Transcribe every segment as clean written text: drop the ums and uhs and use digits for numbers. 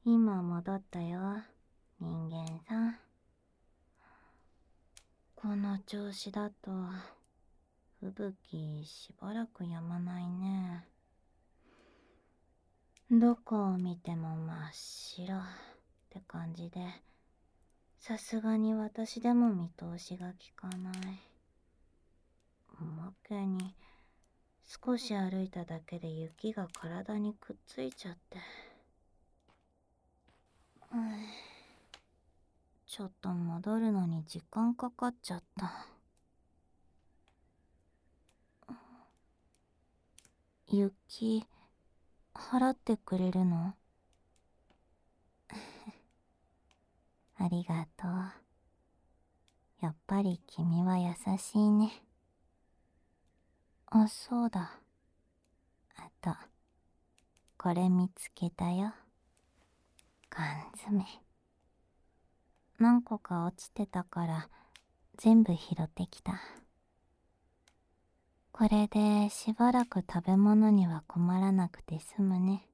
今戻ったよ、人間さん。この調子だと、吹雪しばらく止まないね。どこを見ても真っ白って感じで、さすがに私でも見通しがきかない。おまけに、少し歩いただけで雪が体にくっついちゃって。ちょっと戻るのに時間かかっちゃった。雪、払ってくれるの？ありがとう。やっぱり君は優しいね。あ、そうだ。あと、これ見つけたよ。缶詰。何個か落ちてたから全部拾ってきた。これでしばらく食べ物には困らなくて済むね。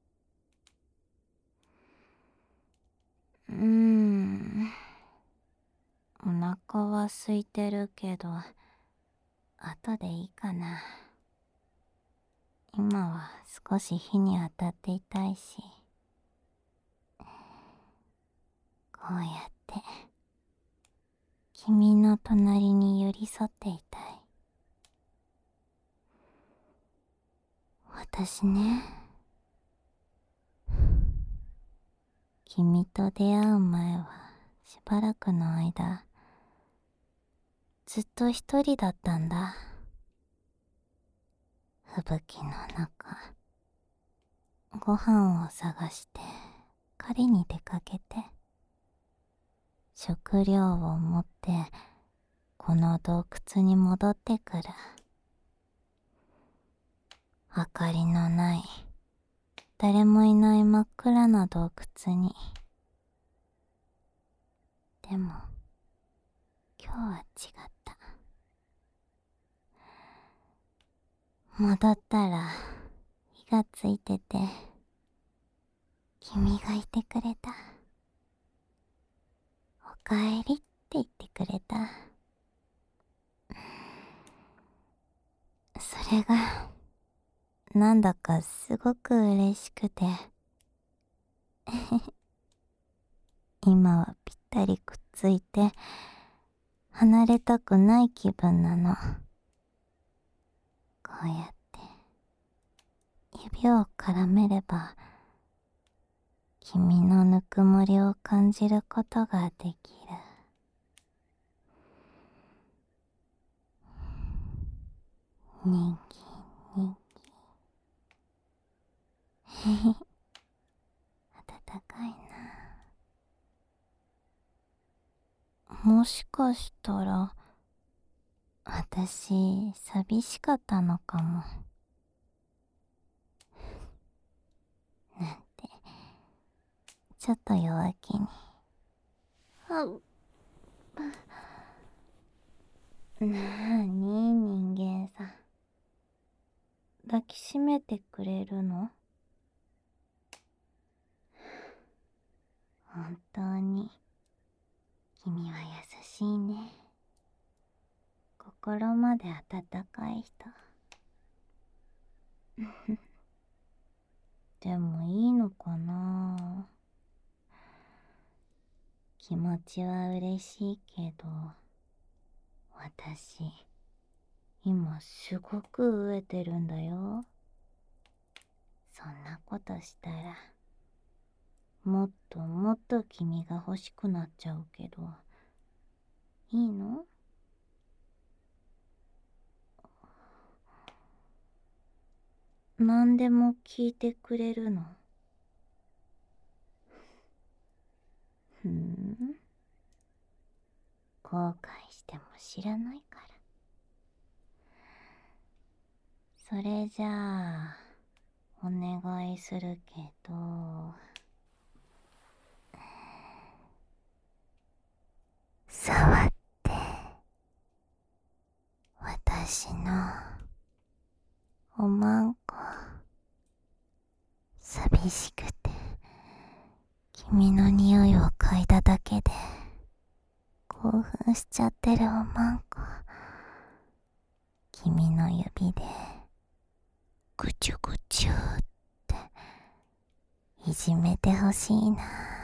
お腹は空いてるけど、後でいいかな。今は少し火に当たっていたいし。こうやって君の隣に寄り添っていたい。私ね、君と出会う前はしばらくの間ずっと一人だったんだ。吹雪の中、ご飯を探して狩りに出かけて、食料を持ってこの洞窟に戻ってくる。明かりのない、誰もいない真っ暗な洞窟に。でも今日は違った。戻ったら火がついてて、君がいてくれた。おかえりって言ってくれた。それがなんだかすごく嬉しくて今はぴったりくっついて離れたくない気分なの。こうやって指を絡めれば君のぬくもりを感じることができる。人気人気へへ、暖かいな。もしかしたら私寂しかったのかも。なんてちょっと弱気に。なあに人間さん、抱きしめてくれるの？本当に君は優しいね。心まで温かい人。でもいいのかな。気持ちは嬉しいけど、私今すごく飢えてるんだよ。そんなことしたらもっともっと君が欲しくなっちゃうけど、いいの？何でも聞いてくれるの？後悔しても知らないから。それじゃあお願いするけど、触って私のおまんこ。寂しくて君の匂いを嗅いだだけで興奮しちゃってるおまんこ。君の指でぐちゅぐちゅっていじめてほしいな。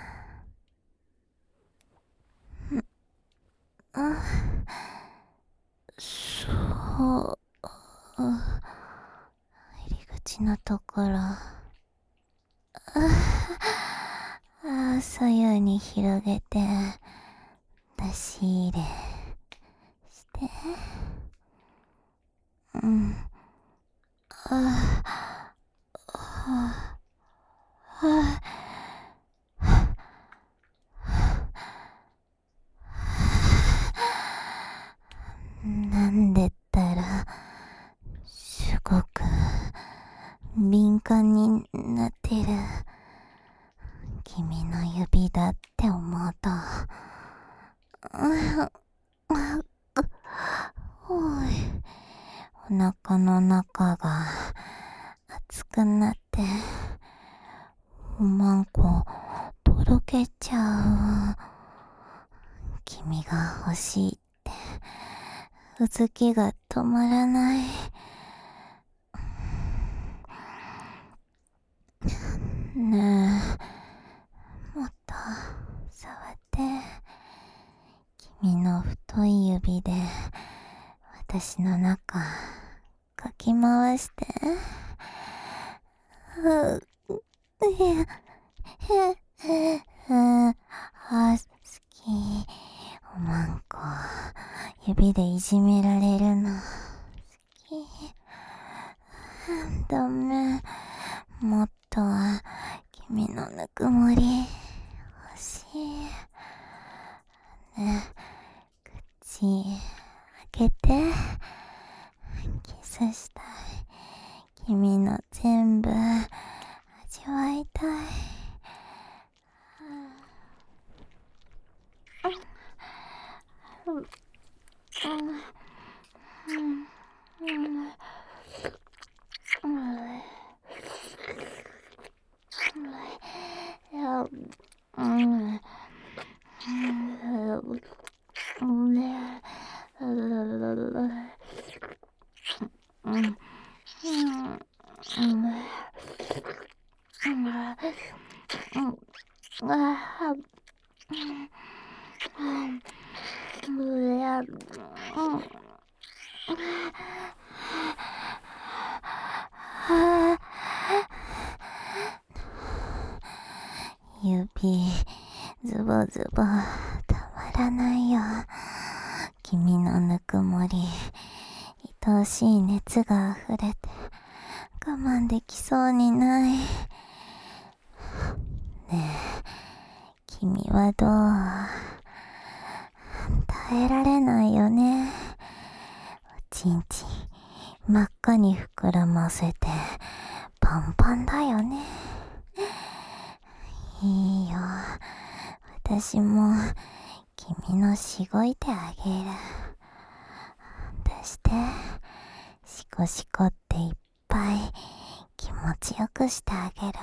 そう、入り口のところ、左右に広げて出し入れして、なんでったらすごく敏感になってる君の指だって思うと、おい、お腹の中が熱くなっておまんことろけちゃう。君が欲しいってうずきが止まらない。ねえ、もっと触って。君の太い指で私の中かき回して。好き。おまんこ指でいじめられるの好き。ダメ、もっと君のぬくもり欲しい。ね、口開けてキスしたい。君の全部味わいたい。指ズボズボたまらないよ。君のぬくもり、愛おしい熱が溢れて我慢できそうにない。ねえ、君はどう？耐えられないよね。おちんちん真っ赤に膨らませてパンパンだよね。いいよ、私も君のしごいてあげる。出して、しこしこっていっぱい気持ちよくしてあげる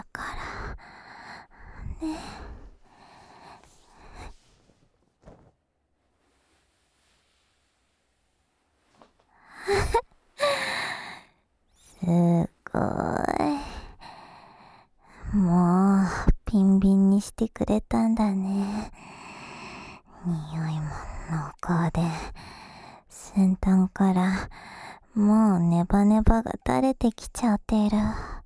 からね。すごい。もうビンビンにしてくれたんだね。匂いも濃厚で、先端からもうネバネバが垂れてきちゃってる。は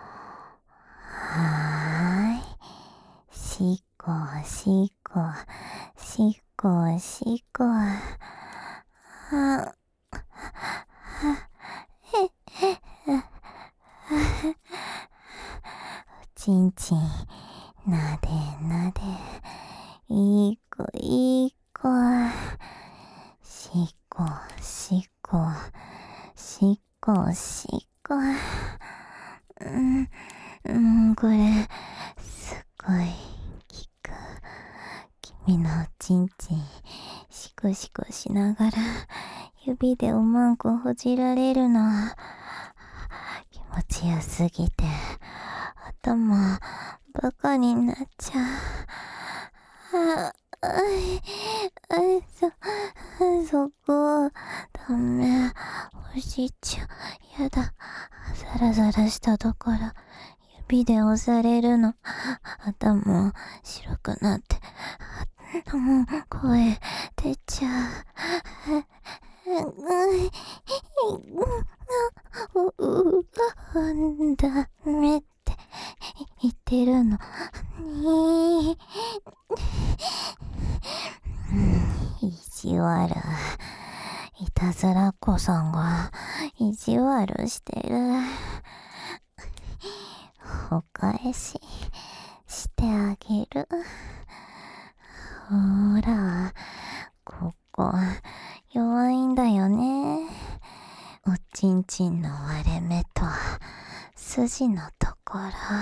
ーい、しこしこしこしこ。おちんちんなでなで、いい子いい子。しこしこしこしこ。これすごい効く。君のおちんちんシコシコしながら指でおまんこほじられるの気持ちよすぎて頭バカになっちゃあ、そこ、ダメ。おじいちゃん、やだ。ザラザラしたところ、指で押されるの。頭、白くなって、もう、声、出ちゃう。ダメって言ってるのに。意地悪。いたずらっ子さんが意地悪してる。お返ししてあげる。ほら、ここ弱いんだよね。おちんちんの割れ目と筋のところ、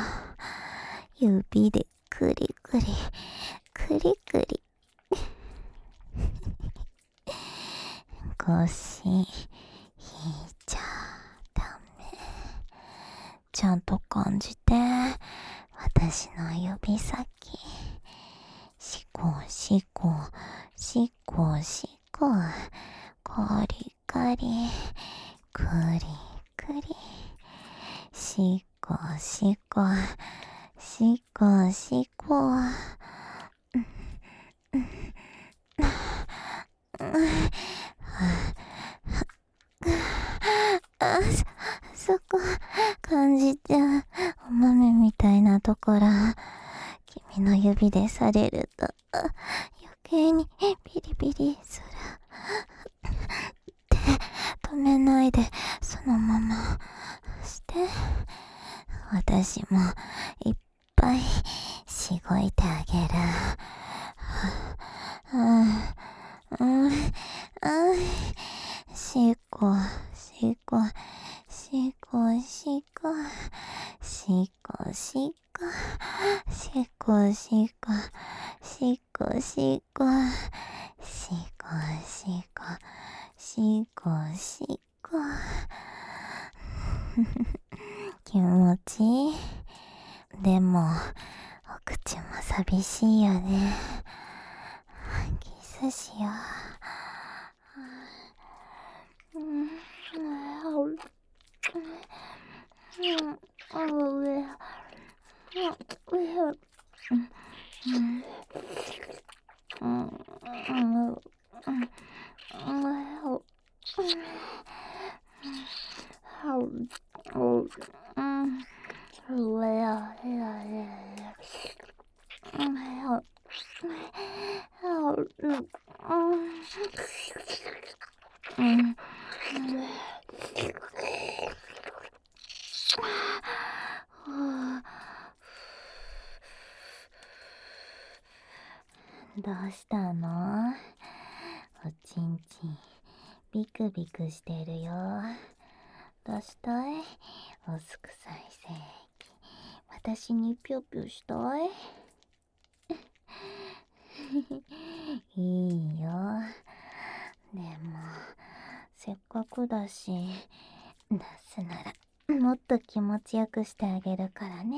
指でクリクリクリクリ。腰引いちゃダメ。ちゃんと感じて、私の指先。シコシコシコシコ、カリカリクリクリ、シコシコシコシコ。そこ感じちゃう。お豆みたいなところ、君の指でされると余計にピリピリする。手止めないでそのままして、私もいっぱいしごいてあげる。しこしこしこしこしこしこしこしこしこしこしこしこしこしこ。気持ちいい。でもお口も寂しいよね。キスしよう。どうしたの？おちんちんビクビクしてるよ。どうしたい？おすくさい性器、私にぴょぴょしたい？いいよ。でもせっかくだし、出すならもっと気持ちよくしてあげるからね。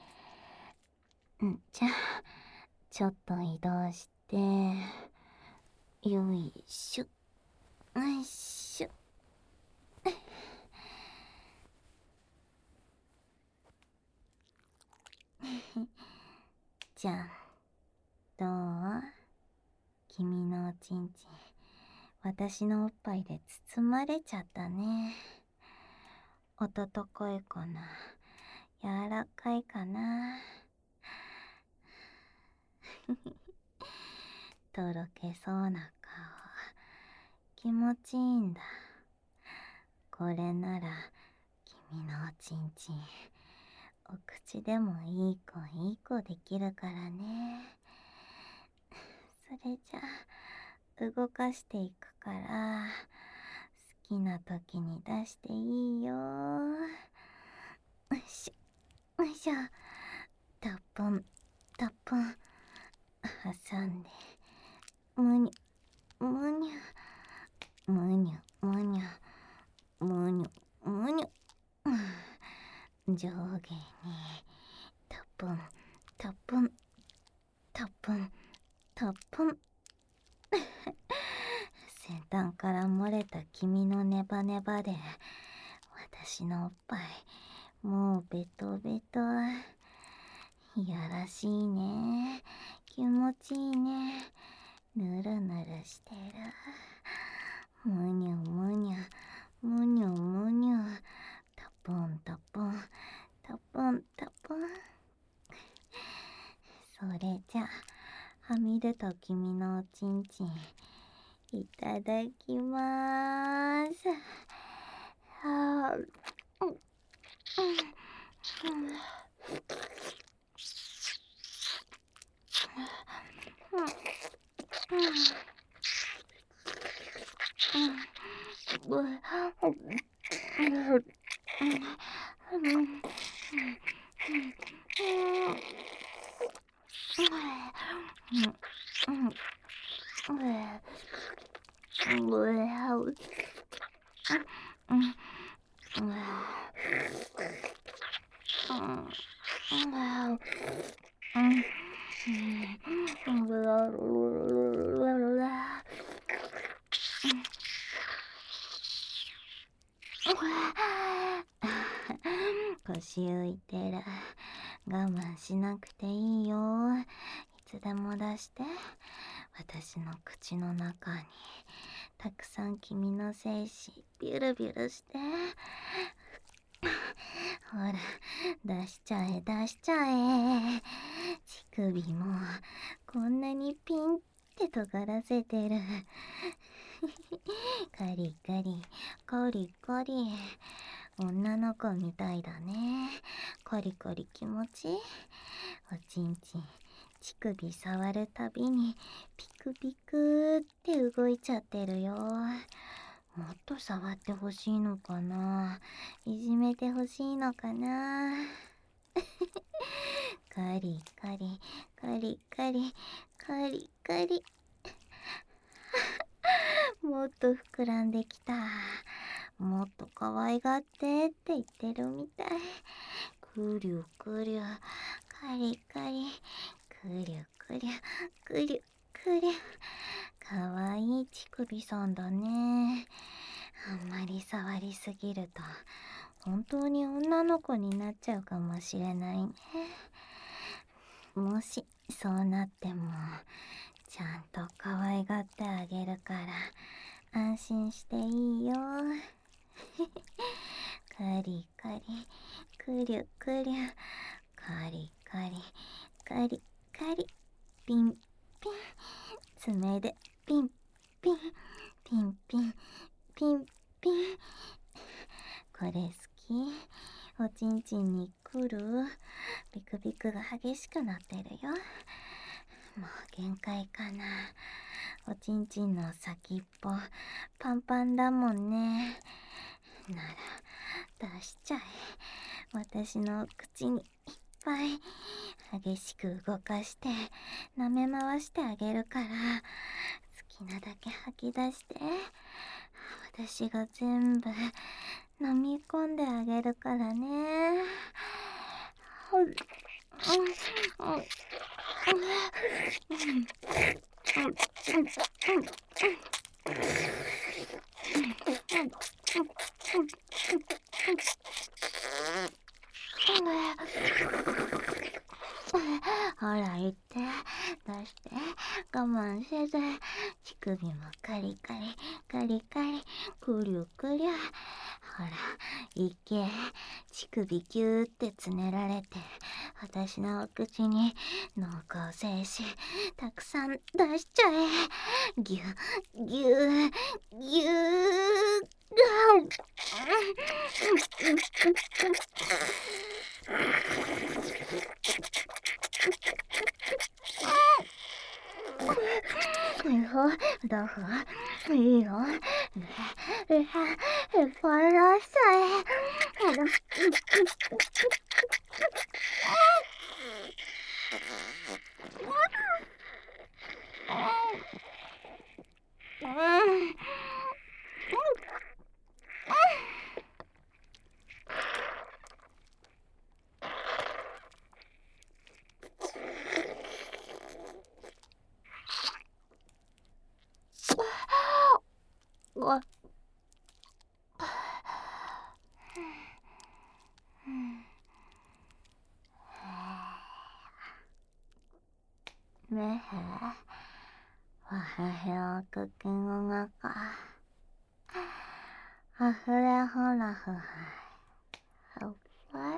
じゃあちょっと移動して、よいしょよいしょ。じゃん、どう？君のおちんちん、私のおっぱいで包まれちゃったね。温かいかな、柔らかいかな。とろけそうな顔、気持ちいいんだ。これなら君のおちんちん、お口でもいい子いい子できるからね。それじゃあ動かしていくから、好きな時に出していいよ。よいしょよいしょ。たっぷんたっぷん挟んで、むにゅむにゅむにゅむにゅむにゅむにゅ。上下にたっぷんたっぷんたっぷんたっぷん。先端から漏れた君のネバネバで、私のおっぱい、もうベトベト。いやらしいね。気持ちいいね。ぬるぬるしてる。むにゅむにゅ、むにゅむにゅ。たぷんたぷん、たぷんたぷん。それじゃ、はみ出た君のおちんちん、いただきまーす。はぁ、うん、うん、腰浮いてる。我慢しなくていいよ。いつでも出して。私の口の中にたくさん君の精子ビュルビュルして。ほら、出しちゃえ出しちゃえ。乳首もこんなにピンって尖らせてる。カリカリカリカリ。女の子みたいだね。カリカリ気持ちいい。おちんちん、乳首触るたびにピクピクって動いちゃってるよ。もっと触ってほしいのかな。いじめてほしいのかな。カリカリカリカリカリカリ。もっと膨らんできた。もっと可愛がってって言ってるみたい。くりゅくりゅ、カリカリ、くりゅくりゅ、くりゅくりゅ。かわいい乳首さんだね。あんまり触りすぎると本当に女の子になっちゃうかもしれないね。もしそうなってもちゃんと可愛がってあげるから安心していいよ。カリカリ、くりゅくりゅ、カリカリ、カリカリ、ピンピン、爪でピンピン、ピンピン、ピンピン。これ好き？おちんちんに来る？ビクビクが激しくなってるよ。もう限界かな。おちんちんの先っぽパンパンだもんね。なら出しちゃえ。私の口にいっぱい激しく動かして舐め回してあげるから、好きなだけ吐き出して。私が全部飲み込んであげるからね。ほら言って、出して、我慢せず。乳首もカリカリカリカリ、くりゅくりゅ。ほらいけ。乳首ギューってつねられて、私のお口に濃厚精子たくさん出しちゃえ。ギュギュギュいいよ、どう？いいよ。いっぱい出しちゃえ。 ねえ、わはよくきんがか。あふれほらふは。はわい。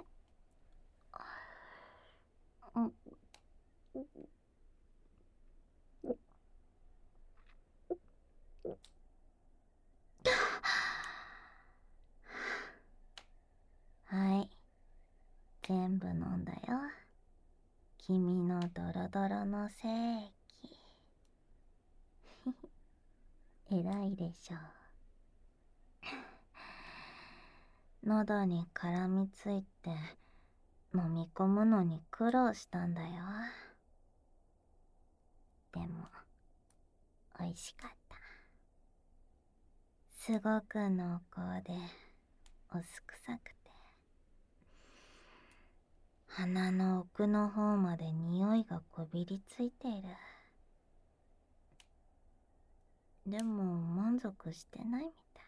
はい。全部飲んだよ。君のドロドロの精液。偉いでしょ。喉に絡みついて飲み込むのに苦労したんだよ。でも美味しかった。すごく濃厚でお酢臭くて、鼻の奥の方まで匂いがこびりついている。でも満足してないみたい。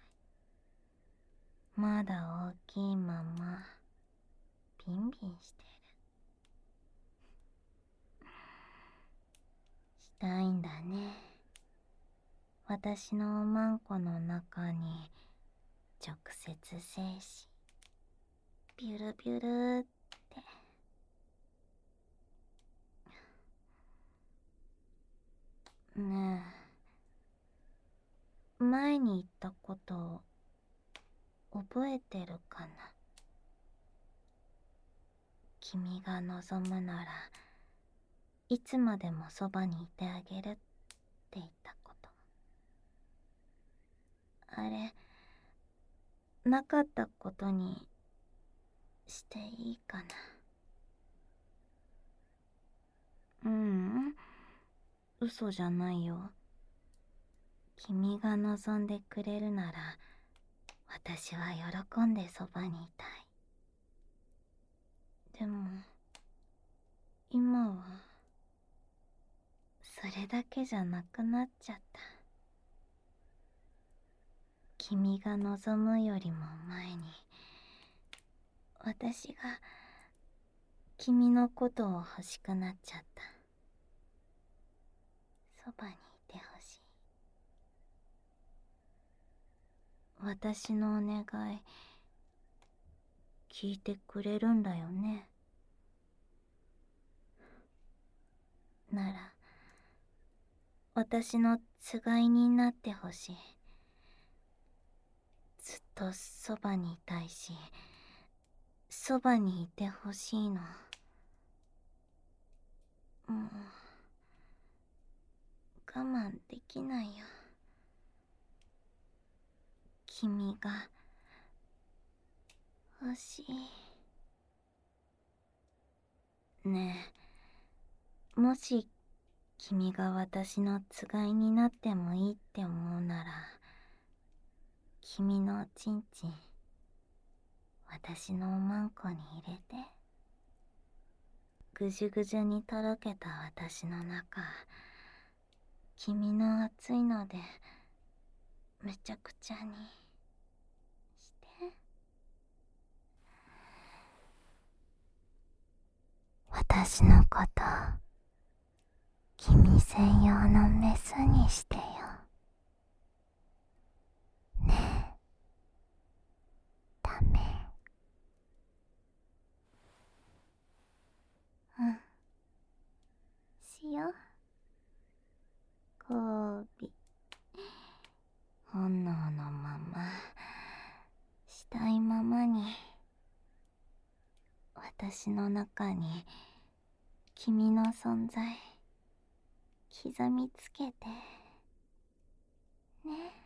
まだ大きいままビンビンしてる。したいんだね。私のおまんこの中に直接精子ビュルビュルって。ねえ、前に言ったこと覚えてるかな。君が望むならいつまでもそばにいてあげるって言ったこと。あれ、なかったことにしていいかな。嘘じゃないよ。君が望んでくれるなら私は喜んでそばにいたい。でも今はそれだけじゃなくなっちゃった。君が望むよりも前に私が君のことを欲しくなっちゃった。そばにいてほしい。私のお願い聞いてくれるんだよね。なら私のつがいになってほしい。ずっとそばにいたいし、そばにいてほしいの。もう我慢できないよ。君が欲しい。ねえ、もし君が私のつがいになってもいいって思うなら、君のおちんちん私のおまんこに入れて。ぐじゅぐじゅにとろけた私の中、君の熱いのでめちゃくちゃにして。私のこと君専用のメスにしてよ。ねえ、ダメ？しよう。交尾。本能のまましたいままに私の中に君の存在刻みつけてね。